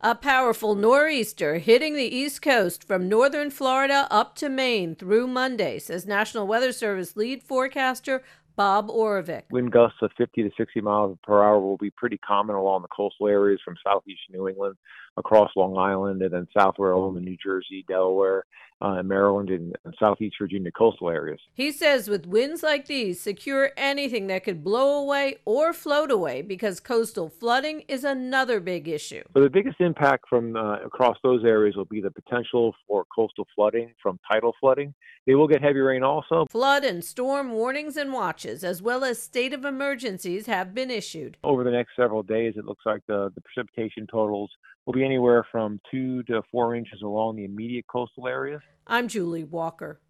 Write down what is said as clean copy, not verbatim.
A powerful nor'easter hitting the East Coast from northern Florida up to Maine through Monday, says National Weather Service lead forecaster Bob Oravec. Wind gusts of 50 to 60 miles per hour will be pretty common along the coastal areas from southeast New England across Long Island and then southward over New Jersey, Delaware, and Maryland and southeast Virginia coastal areas. He says with winds like these, secure anything that could blow away or float away because coastal flooding is another big issue. So the biggest impact from across those areas will be the potential for coastal flooding from tidal flooding. They will get heavy rain also. Flood and storm warnings and watches, as well as state of emergencies, have been issued. Over the next several days, it looks like the precipitation totals will be anywhere from 2 to 4 inches along the immediate coastal areas. I'm Julie Walker.